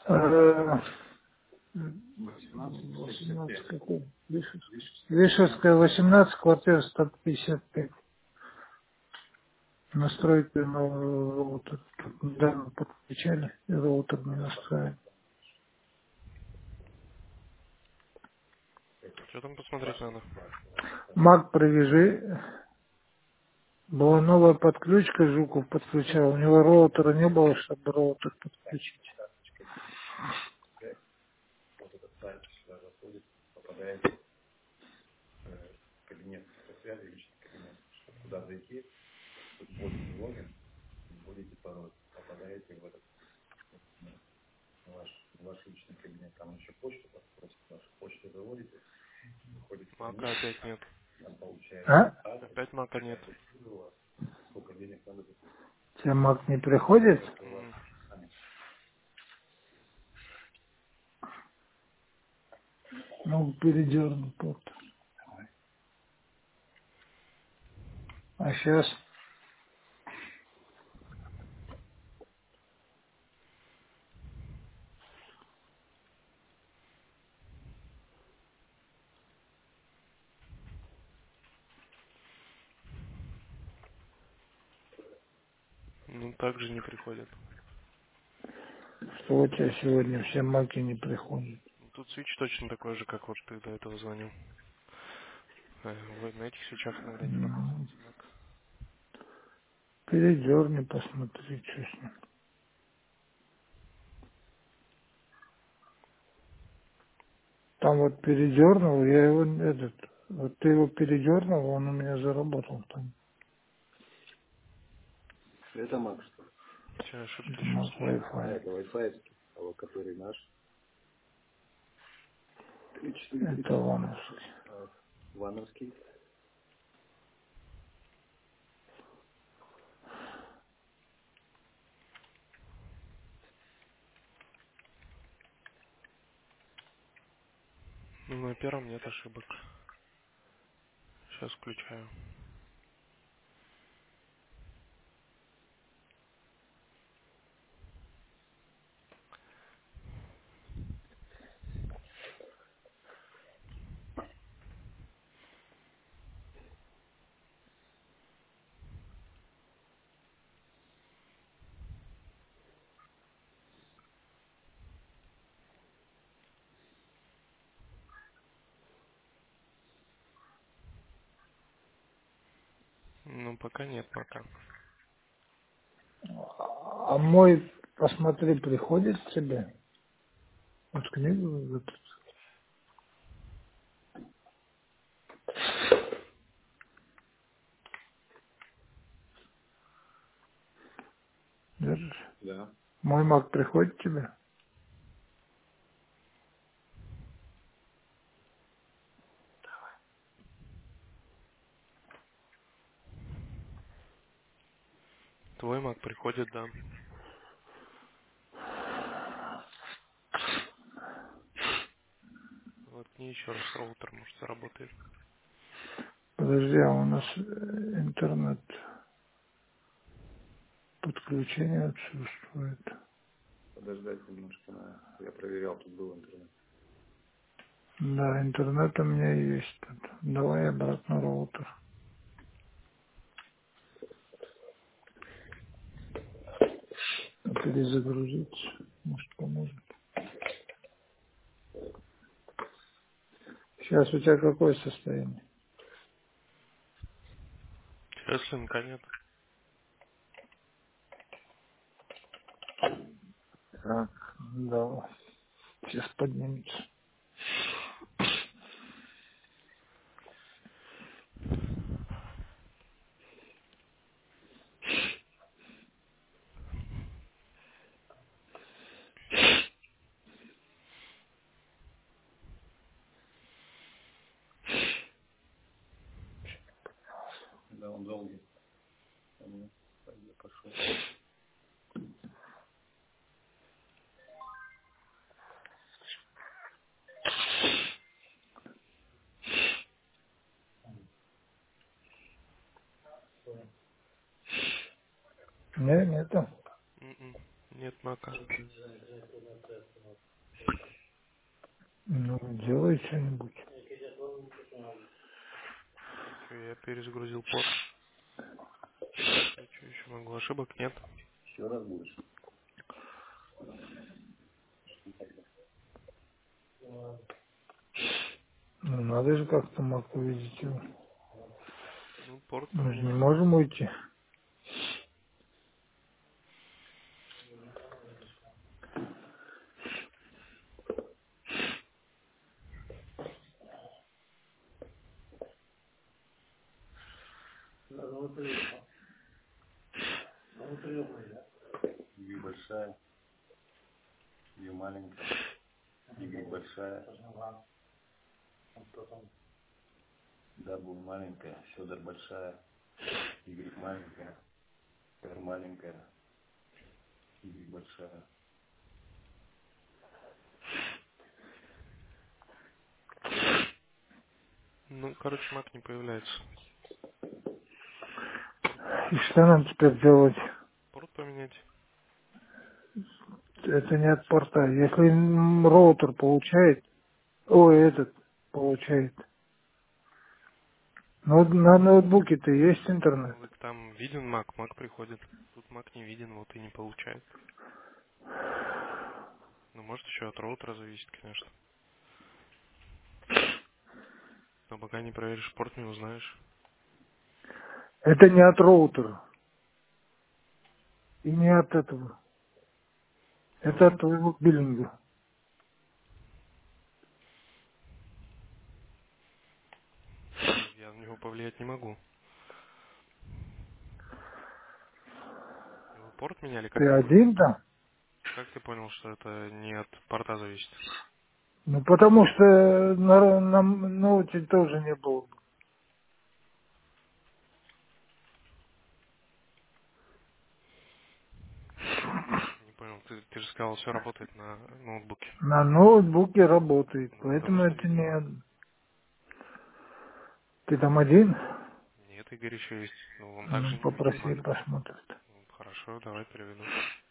Э, 18, 18 65. какой? Вишевская, 18. Вишевская, 18, квартира 155. Настройки нового роутера. Тут недавно подключали, и роутер не настроен. Что там посмотреть надо? Маг привяжи. Была новая подключка, Жуков подключал. У него роутера не было, чтобы роутер подключить. Вот этот сайт сюда заходит, попадает в кабинет связи, личный кабинет. Чтобы туда зайти, тут вводите логин, вводите пароль, попадаете в этот ваш личный кабинет. Там еще почту просит, вашу почту заводите, выходите в Мака кабинет, опять нет. там получаете А? адрес, Опять мака нет. какая услуга у вас, сколько денег надо заплатить. Тебе маг не приходит? Это у вас М. сами. Ну, передернул порт. А сейчас, Ну, также не приходит. что у тебя сегодня все маки не приходят. Тут свич точно такой же, как вот ты до этого звонил. На этих свечах иногда не Ну, показывается мак. передерни, посмотри, что с ним. Там вот передернул, я его, вот ты его передернул, он у меня заработал там. Это Mac, что ли? Сейчас ошибки Это еще маг случайно. А, Wi-Fi. это Wi-Fi, а вот который наш. Это 3430. ванус. Вановский. Ну, на первом нет ошибок. Сейчас включаю. Ну, пока нет мака. А мой, посмотри, приходит к тебе? Вот книгу, вот, держишь? Да. Мой маг приходит к тебе? Твой мак приходит, да. Воткни еще раз роутер, может заработает. Подожди, а у нас интернет подключение отсутствует. Подождать немножко. Я проверял, тут был интернет. Да, интернет у меня есть тут. Давай обратно роутер. Перезагрузить. Может, поможет. Сейчас у тебя какое состояние? Сейчас линка нет. Так, давай. Сейчас поднимется. Да, он долгий. Ну, я пошел. Не, нету. М-м. Нет мака. Ну, делай что-нибудь. Все, я перезагрузил порт. И что еще могу? Ошибок нет. Еще раз будешь? Ну, надо же как-то Мак увидеть его. Ну, порт Мы же не поменять. можем уйти. Y большая, Y маленькая, Y большая, W маленькая, Федор большая, Y маленькая, R маленькая, Y большая. Ну, короче, мак не появляется. И что нам теперь делать? Порт поменять. Это не от порта. Если роутер получает, ой, этот получает. Но на ноутбуке-то есть интернет. Ну, так там виден мак, мак приходит. Тут мак не виден, вот и не получает. Ну, может, еще от роутера зависит, конечно. Но пока не проверишь порт, не узнаешь. Это не от роутера. И не от этого. Это от Ну, твоего биллинга. я на него повлиять не могу. Вы порт меняли, Ты как ты понял? один там? Как ты понял, что это не от порта зависит? Ну, потому что на ноуте тоже не было. Не понял, ты же сказал, все работает на ноутбуке. На ноутбуке работает. Ну, потому Поэтому что это виден мак. не... Ты там один? Нет, Игорь еще есть. Но он Ну, также не видит попроси, мак. посмотрит. Ну, хорошо, давай переведу.